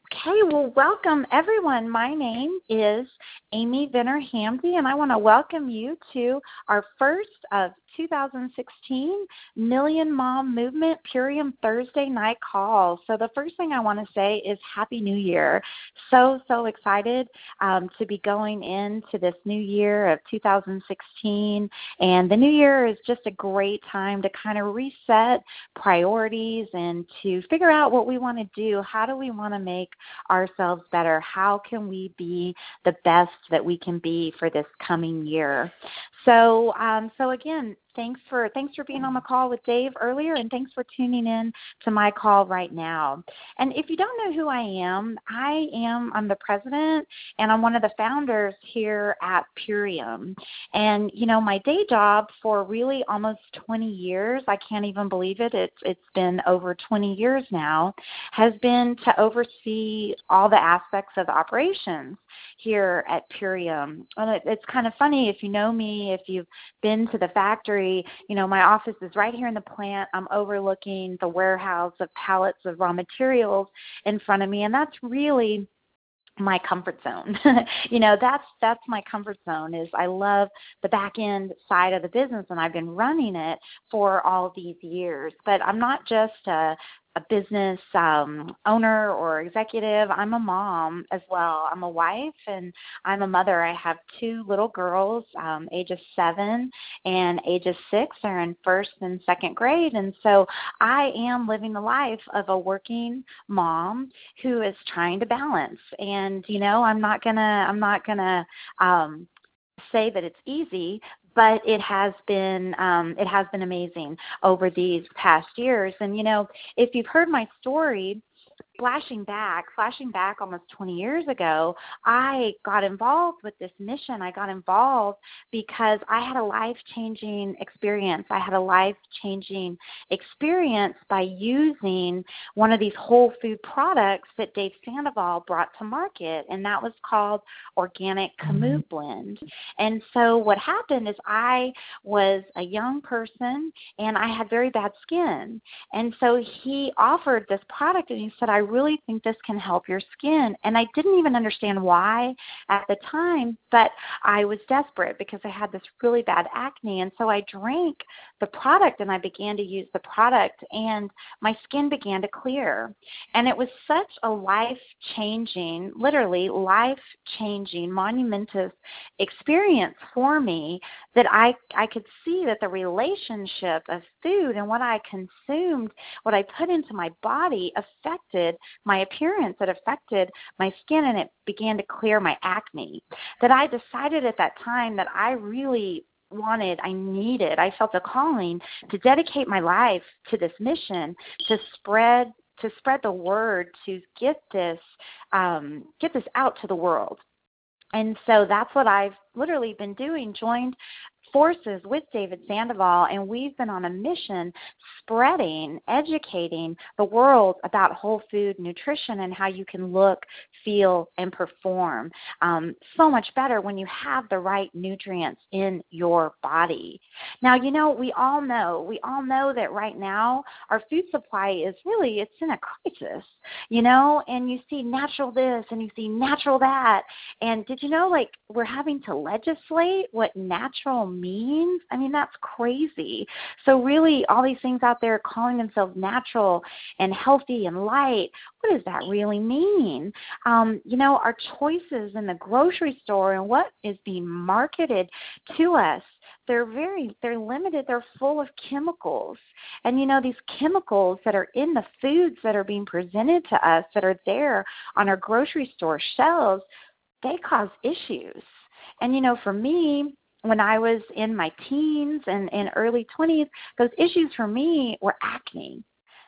Okay, well, welcome everyone. My name is Amy Venner Hamdi, and I want to welcome you to our first of 2016 Million Mom Movement Purium Thursday night call. So the first thing I want to say is Happy New Year. So excited to be going into this new year of 2016. And the new year is just a great time to kind of reset priorities and to figure out what we want to do. How do we want to make ourselves better? How can we be the best that we can be for this coming year? So again, thanks for being on the call with Dave earlier, and thanks for tuning in to my call right now. And if you don't know who I'm the president, and I'm one of the founders here at Purium. And my day job for really almost 20 years, I can't even believe it. It's been over 20 years now, has been to oversee all the aspects of operations here at Purium. And it's kind of funny, if you know me, if you've been to the factory, my office is right here in the plant. I'm overlooking the warehouse of pallets of raw materials in front of me, and that's really my comfort zone. That's my comfort zone. Is I love the back end side of the business, and I've been running it for all these years. But I'm not just a business owner or executive. I'm a mom as well. I'm a wife and I'm a mother. I have two little girls, ages 7 and ages 6. They're in first and second grade. And so I am living the life of a working mom who is trying to balance. And, I'm not gonna say that it's easy, but it has been amazing over these past years. And if you've heard my story, flashing back almost 20 years ago, I got involved with this mission. I got involved because I had a life-changing experience. I had a life-changing experience by using one of these whole food products that Dave Sandoval brought to market, and that was called Organic Kamut Blend. And so what happened is I was a young person, and I had very bad skin. And so he offered this product, and he said, I really think this can help your skin. And I didn't even understand why at the time, but I was desperate because I had this really bad acne. And so I drank the product and I began to use the product, and my skin began to clear. And it was such a life-changing, literally life-changing, monumentous experience for me that I could see that the relationship of food and what I consumed, what I put into my body, affected my appearance. It affected my skin, and it began to clear my acne. That I decided at that time that I felt a calling to dedicate my life to this mission, to spread the word, to get this out to the world. And so that's what I've literally been doing, joined forces with David Sandoval, and we've been on a mission spreading, educating the world about whole food nutrition and how you can look, feel, and perform so much better when you have the right nutrients in your body. Now, we all know that right now our food supply it's in a crisis, and you see natural this and you see natural that. And did you know, we're having to legislate what natural means? I mean, that's crazy. So really, all these things out there calling themselves natural and healthy and light, what does that really mean? Our choices in the grocery store and what is being marketed to us, they're limited. They're full of chemicals. And, these chemicals that are in the foods that are being presented to us, that are there on our grocery store shelves, they cause issues. And, for me, when I was in my teens and early 20s, those issues for me were acne.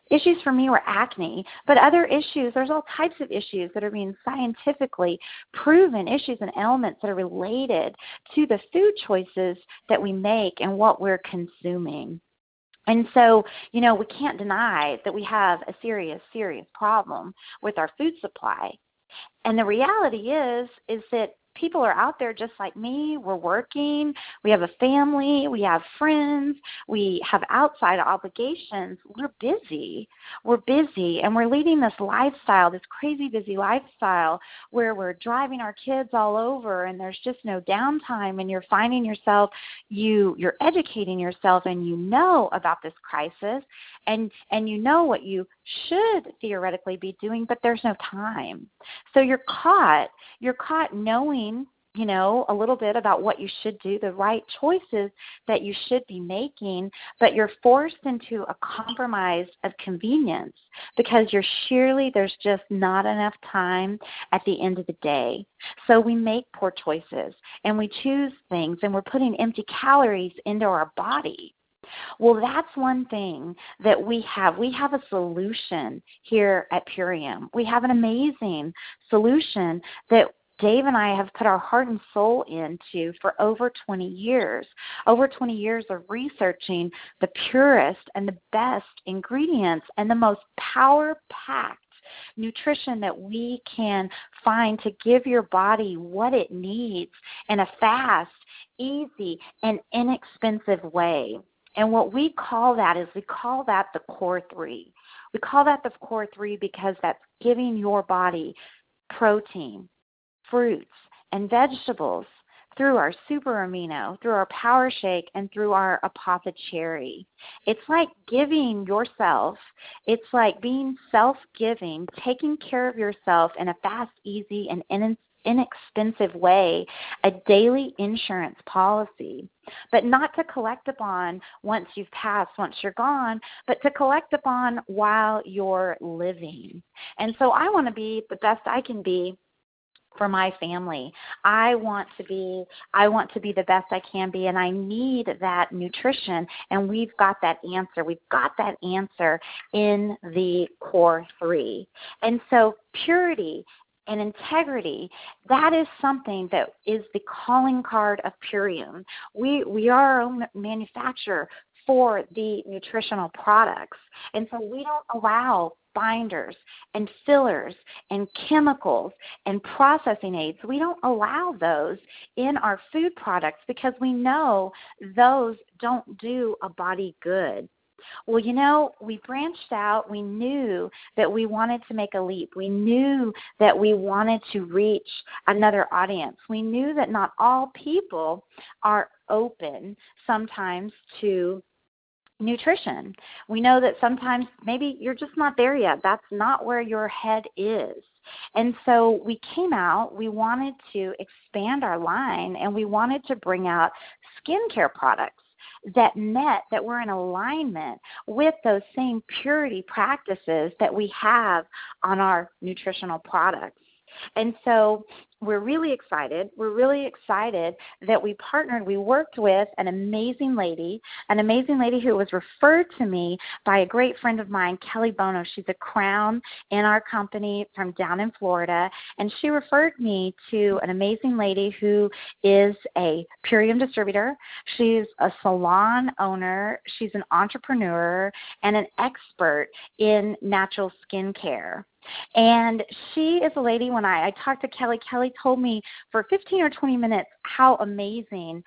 But other issues, there's all types of issues that are being scientifically proven, issues and ailments that are related to the food choices that we make and what we're consuming. And so, we can't deny that we have a serious problem with our food supply. And the reality is that people are out there just like me. We're working. We have a family. We have friends. We have outside obligations. We're busy. And we're leading this lifestyle, this crazy busy lifestyle where we're driving our kids all over and there's just no downtime, and you're finding yourself, you're educating yourself, and you know about this crisis, and you know what you should theoretically be doing, but there's no time. So you're caught knowing, a little bit about what you should do, the right choices that you should be making, but you're forced into a compromise of convenience because there's just not enough time at the end of the day. So we make poor choices and we choose things, and we're putting empty calories into our body. Well, that's one thing that we have. We have a solution here at Purium. We have an amazing solution that Dave and I have put our heart and soul into for over 20 years of researching the purest and the best ingredients and the most power-packed nutrition that we can find to give your body what it needs in a fast, easy, and inexpensive way. And what we call that the core three. We call that the core three because that's giving your body protein, fruits, and vegetables through our super amino, through our power shake, and through our apothecary. It's like giving yourself, it's like being self-giving, taking care of yourself in a fast, easy, and inexpensive way, a daily insurance policy, but not to collect upon once you've passed, once you're gone, but to collect upon while you're living. And so I want to be the best I can be for my family. I want to be the best I can be, and I need that nutrition, and we've got that answer. We've got that answer in the core three. And so purity and integrity, that is something that is the calling card of Purium. We are our own manufacturer for the nutritional products. And so we don't allow binders and fillers and chemicals and processing aids. We don't allow those in our food products because we know those don't do a body good. Well, we branched out. We knew that we wanted to make a leap. We knew that we wanted to reach another audience. We knew that not all people are open sometimes to nutrition. We know that sometimes maybe you're just not there yet. That's not where your head is. And so we came out, we wanted to expand our line, and we wanted to bring out skincare products that were in alignment with those same purity practices that we have on our nutritional products. And so we're really excited. We're really excited that we worked with an amazing lady who was referred to me by a great friend of mine, Kelly Bono. She's a crown in our company from down in Florida, and she referred me to an amazing lady who is a Purium distributor. She's a salon owner. She's an entrepreneur and an expert in natural skincare. And she is a lady, when I talked to Kelly told me for 15 or 20 minutes how amazing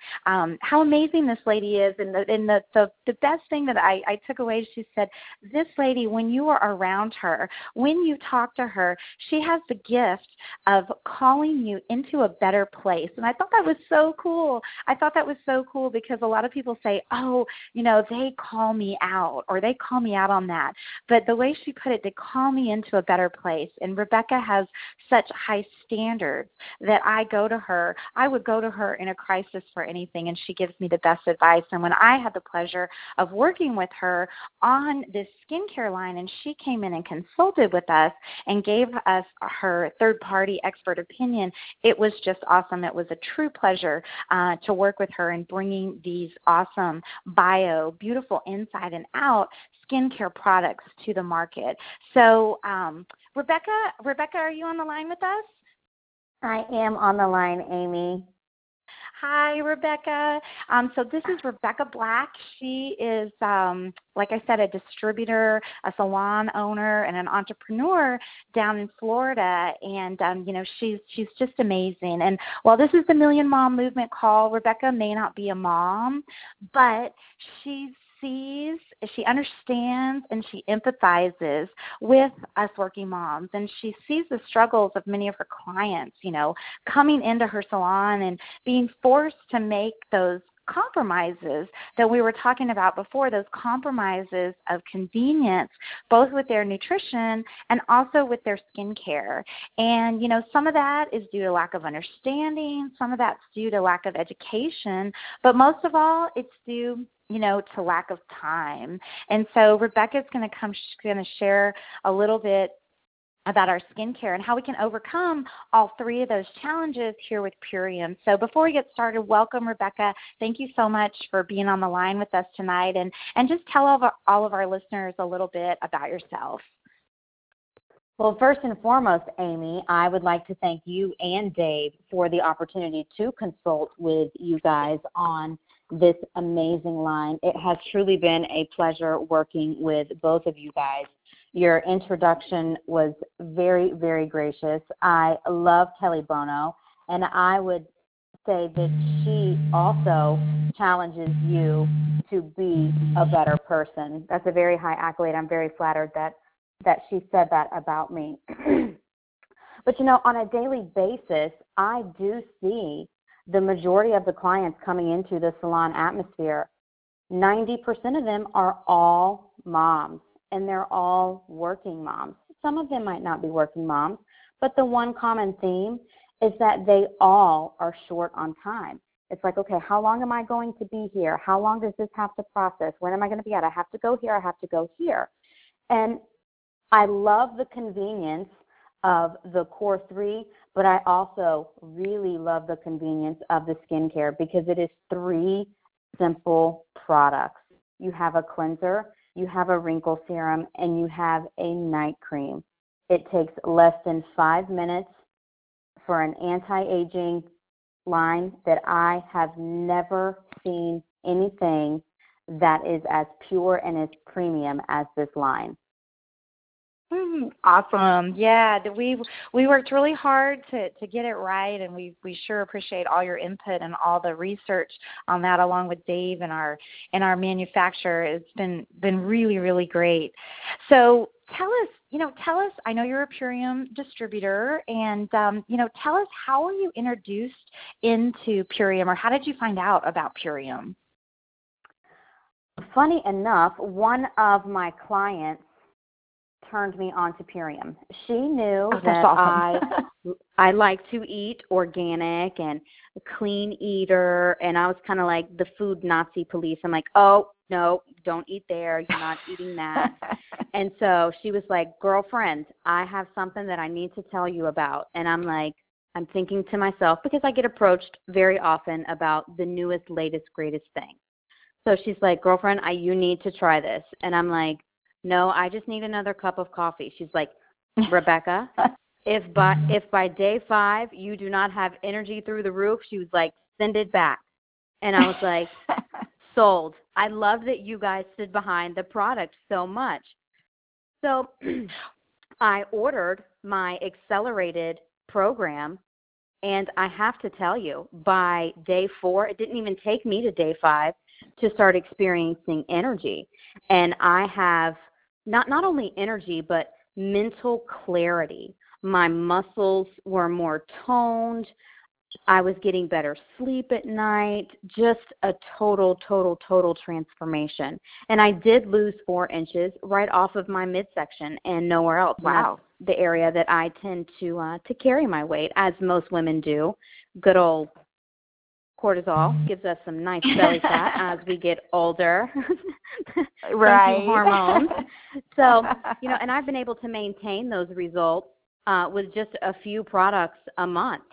this lady is. And the best thing that I took away, she said, this lady, when you are around her, when you talk to her, she has the gift of calling you into a better place. And I thought that was so cool. Because a lot of people say, they call me out, or they call me out on that. But the way she put it, to call me into a better place. And Rebecca has such high standards that I would go to her in a crisis for anything, and she gives me the best advice. And when I had the pleasure of working with her on this skincare line, and she came in and consulted with us and gave us her third-party expert opinion, it was just awesome. It was a true pleasure to work with her in bringing these awesome beautiful inside and out skincare products to the market. So, Rebecca, are you on the line with us? I am on the line, Amy. Hi, Rebecca. So this is Rebecca Black. She is, like I said, a distributor, a salon owner, and an entrepreneur down in Florida. And, she's just amazing. And while this is the Million Mom Movement call, Rebecca may not be a mom, but she understands, and she empathizes with us working moms, and she sees the struggles of many of her clients, coming into her salon and being forced to make those compromises that we were talking about before, those compromises of convenience, both with their nutrition and also with their skincare. And, some of that is due to lack of understanding, some of that's due to lack of education, but most of all, it's due to lack of time. And so Rebecca's going to share a little bit about our skincare and how we can overcome all three of those challenges here with Purium. So before we get started, welcome, Rebecca. Thank you so much for being on the line with us tonight. And just tell all of our listeners a little bit about yourself. Well, first and foremost, Amy, I would like to thank you and Dave for the opportunity to consult with you guys on this amazing line. It has truly been a pleasure working with both of you guys. Your introduction was very, very gracious. I love Kelly Bono, and I would say that she also challenges you to be a better person. That's a very high accolade. I'm very flattered that she said that about me. But, on a daily basis, I do see the majority of the clients coming into the salon atmosphere. 90% of them are all moms, and they're all working moms. Some of them might not be working moms, but the one common theme is that they all are short on time. It's like, okay, how long am I going to be here? How long does this have to process? When am I going to be at? I have to go here. I have to go here. And I love the convenience of the core three, but I also really love the convenience of the skincare because it is 3 simple products. You have a cleanser, you have a wrinkle serum, and you have a night cream. It takes less than 5 minutes for an anti-aging line that I have never seen anything that is as pure and as premium as this line. Awesome. Yeah, we worked really hard to get it right, and we sure appreciate all your input and all the research on that, along with Dave and our manufacturer. It's been really, really great. So tell us, I know you're a Purium distributor, and tell us, how were you introduced into Purium, or how did you find out about Purium? Funny enough, one of my clients turned me on to Purium. She knew that awesome. I like to eat organic and a clean eater, and I was kind of like the food Nazi police. I'm like, oh, no, don't eat there. You're not eating that. And so she was like, girlfriend, I have something that I need to tell you about. And I'm like, I'm thinking to myself, because I get approached very often about the newest, latest, greatest thing. So she's like, girlfriend, you need to try this. And I'm like, no, I just need another cup of coffee. She's like, Rebecca, if by day 5 you do not have energy through the roof, she was like, send it back. And I was like, sold. I love that you guys stood behind the product so much. So I ordered my accelerated program, and I have to tell you, by day 4, it didn't even take me to day 5 to start experiencing energy. And I have not only energy, but mental clarity. My muscles were more toned. I was getting better sleep at night, just a total transformation. And I did lose 4 inches right off of my midsection and nowhere else. Wow. And that's the area that I tend to carry my weight, as most women do. Good old cortisol gives us some nice belly fat as we get older. Right. Thank you, hormones. So, and I've been able to maintain those results with just a few products a month.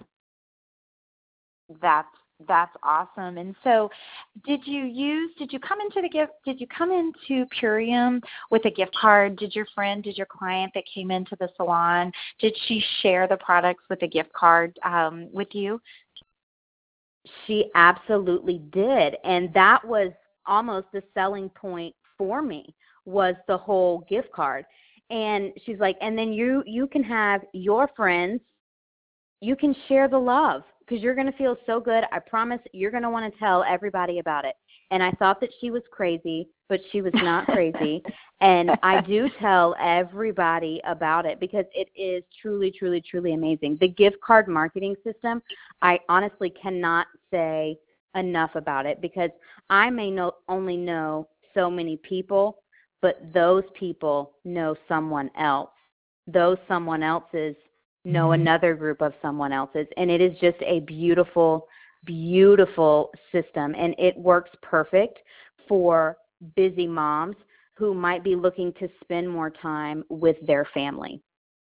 That's awesome. And so did you come into Purium with a gift card? Did your client that came into the salon, did she share the products with a gift card with you? She absolutely did. And that was almost the selling point for me, was the whole gift card. And she's like, and then you can have your friends, you can share the love, because you're going to feel so good. I promise you're going to want to tell everybody about it. And I thought that she was crazy, but she was not crazy. And I do tell everybody about it because it is truly, truly, truly amazing. The gift card marketing system, I honestly cannot say enough about it, because I may only know so many people, but those people know someone else. Those someone else's know another group of someone else's. And it is just a beautiful, beautiful system. And it works perfect for busy moms who might be looking to spend more time with their family.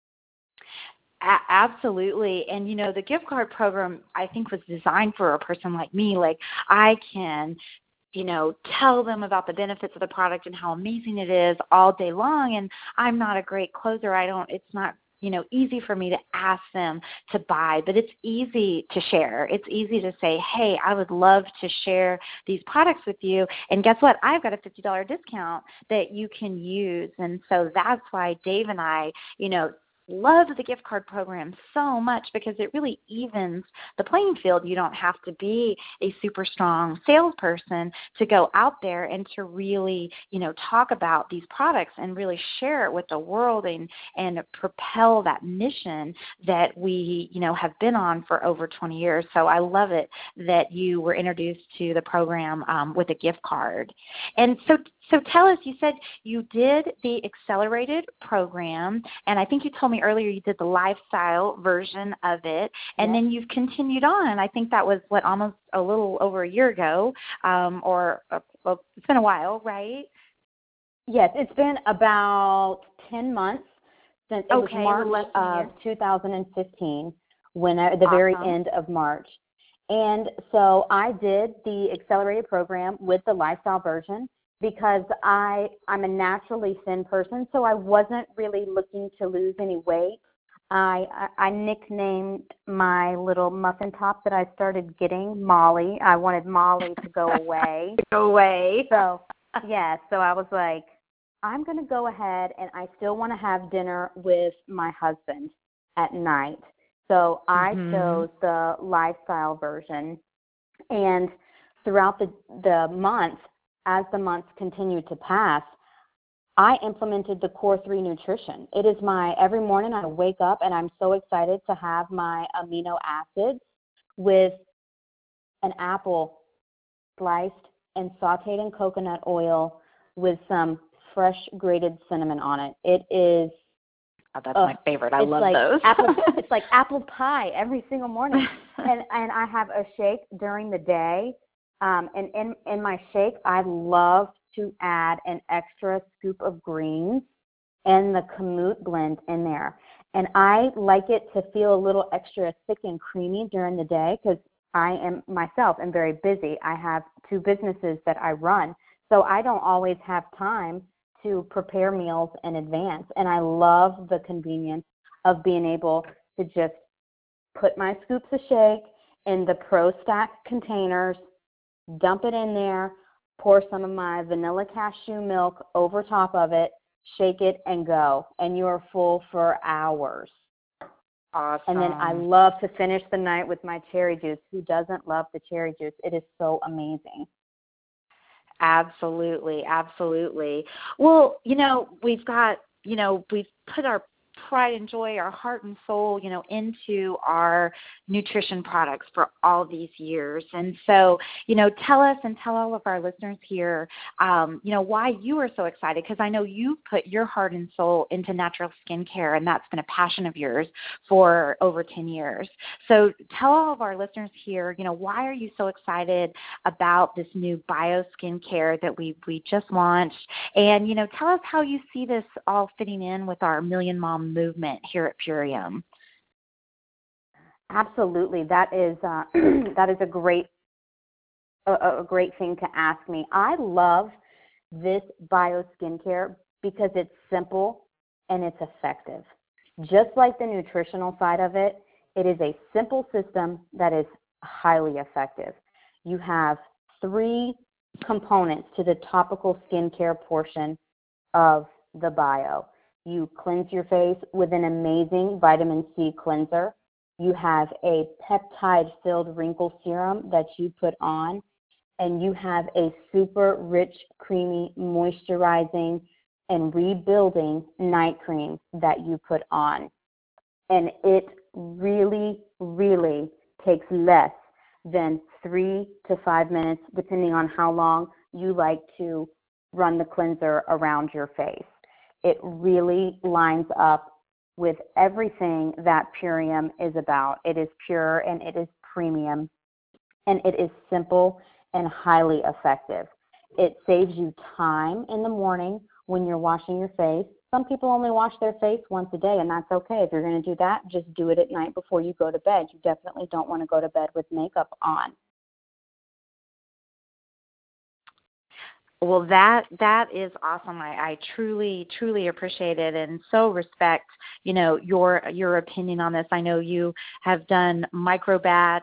Absolutely. And, the gift card program, I think, was designed for a person like me. Like, I can tell them about the benefits of the product and how amazing it is all day long. And I'm not a great closer. It's not, easy for me to ask them to buy, but it's easy to share. It's easy to say, hey, I would love to share these products with you. And guess what? I've got a $50 discount that you can use. And so that's why Dave and I, love the gift card program so much, because it really evens the playing field. You don't have to be a super strong salesperson to go out there and to really, talk about these products and really share it with the world and propel that mission that we, have been on for over 20 years. So I love it that you were introduced to the program with a gift card. And so tell us, you said you did the accelerated program, and I think you told me earlier you did the lifestyle version of it, and then you've continued on. I think that was, almost a little over a year ago, it's been a while, right? Yes, it's been about 10 months since it was March of 2015, at the very end of March. And so I did the accelerated program with the lifestyle version, because I'm a naturally thin person, so I wasn't really looking to lose any weight. I nicknamed my little muffin top that I started getting Molly. I wanted Molly to go away. Go away. So I was like, I'm going to go ahead, and I still want to have dinner with my husband at night. So I chose the lifestyle version. And throughout the month, as the months continued to pass, I implemented the Core 3 nutrition. It is every morning I wake up and I'm so excited to have my amino acids with an apple sliced and sauteed in coconut oil with some fresh grated cinnamon on it. It is that's my favorite. I love those. It's like apple pie every single morning. And I have a shake during the day. And in my shake, I love to add an extra scoop of greens and the Kamut blend in there. And I like it to feel a little extra thick and creamy during the day, because I am very busy. I have 2 businesses that I run, so I don't always have time to prepare meals in advance. And I love the convenience of being able to just put my scoops of shake in the ProStack containers, dump it in there, pour some of my vanilla cashew milk over top of it, shake it, and go. And you're full for hours. Awesome. And then I love to finish the night with my cherry juice. Who doesn't love the cherry juice? It is so amazing. Absolutely, absolutely. Well, we've got, we've put our pride and joy, our heart and soul, into our nutrition products for all these years. And so, tell us and tell all of our listeners here, why you are so excited, because I know you put your heart and soul into natural skincare, and that's been a passion of yours for over 10 years. So tell all of our listeners here, why are you so excited about this new bio skincare that we just launched? And, tell us how you see this all fitting in with our Million Mom movement here at Purium. Absolutely, that is a great thing to ask me. I love this bio skincare because it's simple and it's effective. Just like the nutritional side of it, it is a simple system that is highly effective. You have 3 components to the topical skincare portion of the bio. You cleanse your face with an amazing vitamin C cleanser. You have a peptide-filled wrinkle serum that you put on, and you have a super rich, creamy, moisturizing, and rebuilding night cream that you put on. And it really, really takes less than 3 to 5 minutes, depending on how long you like to run the cleanser around your face. It really lines up with everything that Purium is about. It is pure and it is premium, and it is simple and highly effective. It saves you time in the morning when you're washing your face. Some people only wash their face once a day, and that's okay. If you're going to do that, just do it at night before you go to bed. You definitely don't want to go to bed with makeup on. Well, that is awesome. I truly appreciate it, and so respect, your opinion on this. I know you have done microbatch,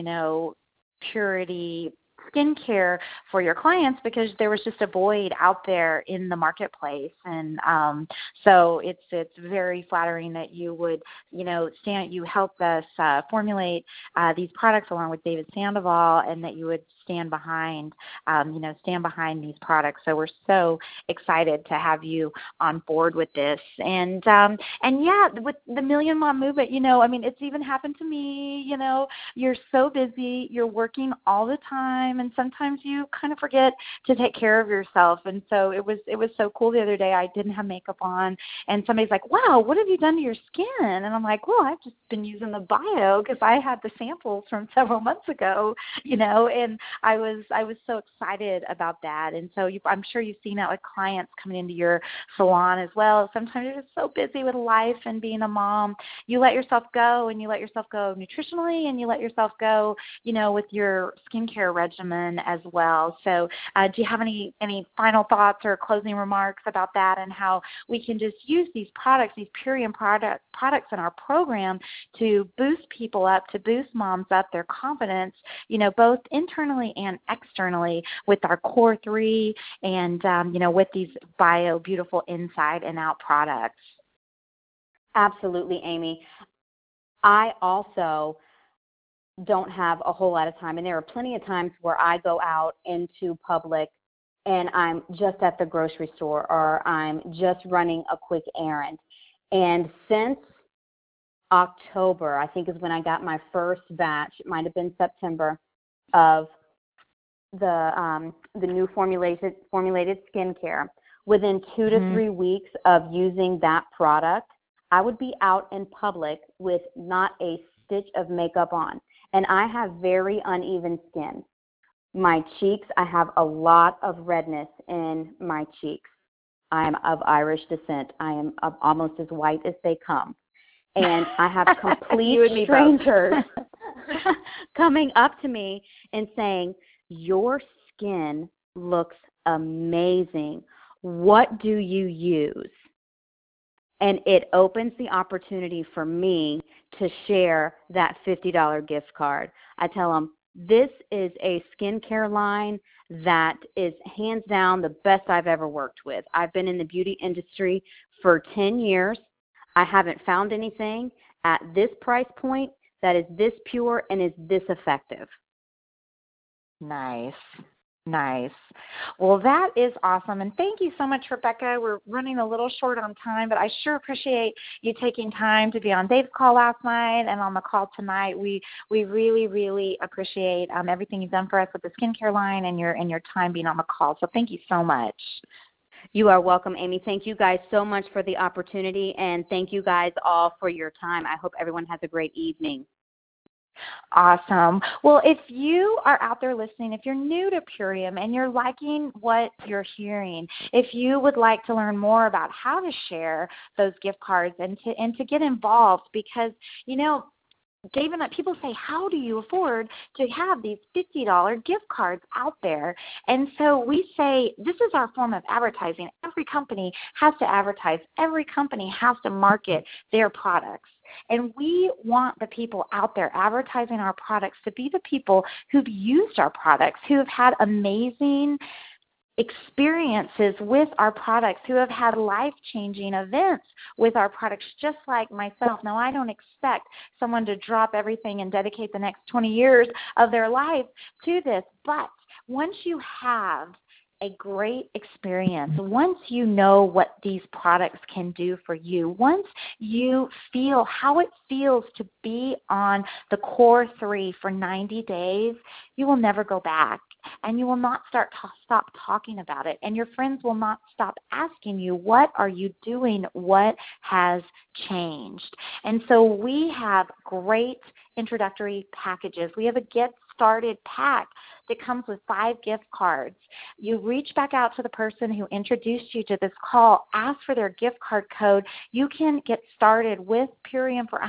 purity skincare for your clients because there was just a void out there in the marketplace, and so it's very flattering that you would you helped us formulate these products along with David Sandoval, and that you would stand behind these products. So we're so excited to have you on board with this, and yeah, with the Million Mom Movement, it's even happened to me. You're so busy, you're working all the time, and sometimes you kind of forget to take care of yourself. And so it was so cool the other day. I didn't have makeup on, and somebody's like, "Wow, what have you done to your skin?" And I'm like, "Well, I've just been using the bio because I had the samples from several months ago, and I was so excited about that." And so I'm sure you've seen that with clients coming into your salon as well. Sometimes you're just so busy with life and being a mom, you let yourself go, and you let yourself go nutritionally, and you let yourself go, with your skincare regimen as well. So do you have any final thoughts or closing remarks about that, and how we can just use these products, these Purium products in our program to boost people up, to boost moms up, their confidence, both internally and externally with our core 3 and, with these bio beautiful inside and out products? Absolutely, Amy. I also don't have a whole lot of time, and there are plenty of times where I go out into public and I'm just at the grocery store, or I'm just running a quick errand. And since October, I think, is when I got my first batch, it might have been September, of the new formulated skincare. Within 2 to 3 weeks of using that product, I would be out in public with not a stitch of makeup on. And I have very uneven skin. My cheeks, I have a lot of redness in my cheeks. I am of Irish descent. I am almost as white as they come. And I have complete strangers coming up to me and saying, "Your skin looks amazing. What do you use?" And it opens the opportunity for me to share that $50 gift card. I tell them, this is a skincare line that is hands down the best I've ever worked with. I've been in the beauty industry for 10 years. I haven't found anything at this price point that is this pure and is this effective. Nice. Well, that is awesome. And thank you so much, Rebecca. We're running a little short on time, but I sure appreciate you taking time to be on Dave's call last night and on the call tonight. We really, really appreciate everything you've done for us with the skincare line and your time being on the call. So thank you so much. You are welcome, Amy. Thank you guys so much for the opportunity, and thank you guys all for your time. I hope everyone has a great evening. Awesome. Well, if you are out there listening, if you're new to Purium and you're liking what you're hearing, if you would like to learn more about how to share those gift cards and to get involved, because, people say, how do you afford to have these $50 gift cards out there? And so we say this is our form of advertising. Every company has to advertise. Every company has to market their products. And we want the people out there advertising our products to be the people who've used our products, who have had amazing experiences with our products, who have had life-changing events with our products, just like myself. Now, I don't expect someone to drop everything and dedicate the next 20 years of their life to this, but once you have a great experience, once you know what these products can do for you, once you feel how it feels to be on the Core 3 for 90 days, you will never go back. And you will not stop talking about it. And your friends will not stop asking you, what are you doing? What has changed? And so we have great introductory packages. We have a Get Started pack that comes with 5 gift cards. You reach back out to the person who introduced you to this call, ask for their gift card code. You can get started with Purium for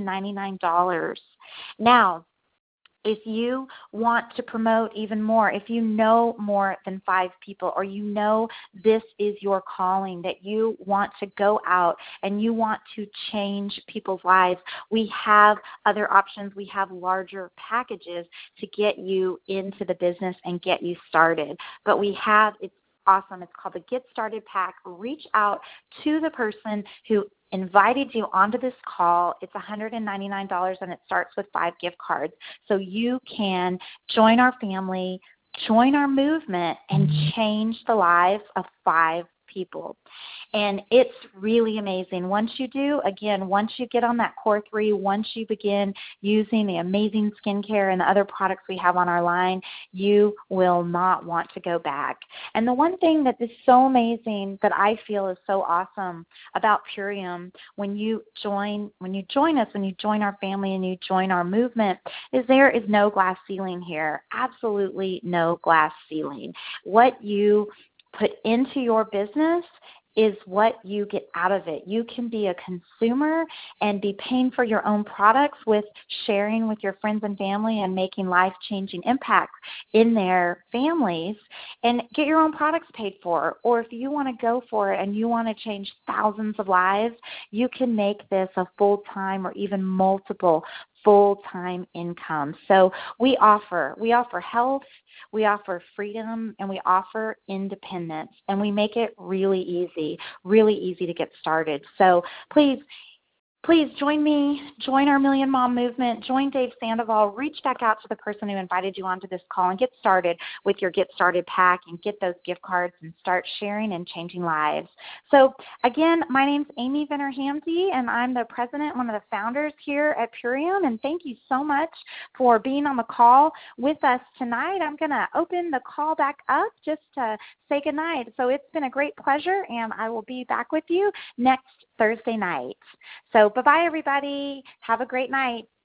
$199. Now, if you want to promote even more, if you know more than 5 people, or you know this is your calling, that you want to go out and you want to change people's lives, we have other options. We have larger packages to get you into the business and get you started. But we have, it's awesome. It's called the Get Started Pack. Reach out to the person who invited you onto this call. It's $199 and it starts with 5 gift cards. So you can join our family, join our movement, and change the lives of 5 people. And it's really amazing. Once you do, again, once you get on that Core 3, once you begin using the amazing skincare and the other products we have on our line, you will not want to go back. And the one thing that is so amazing that I feel is so awesome about Purium when you join us, when you join our family and you join our movement, is there is no glass ceiling here. Absolutely no glass ceiling. What you put into your business is what you get out of it. You can be a consumer and be paying for your own products with sharing with your friends and family and making life-changing impacts in their families and get your own products paid for. Or if you want to go for it and you want to change thousands of lives, you can make this a full-time or even multiple full-time income. So we offer health, we offer freedom, and we offer independence, and we make it really easy to get started. So please join me, join our Million Mom movement, join Dave Sandoval, reach back out to the person who invited you onto this call and get started with your Get Started pack and get those gift cards and start sharing and changing lives. So again, my name's Amy Venner-Hamzy, and I'm the president, one of the founders here at Purium, and thank you so much for being on the call with us tonight. I'm going to open the call back up just to say goodnight. So it's been a great pleasure, and I will be back with you next Thursday night. So bye-bye, everybody. Have a great night.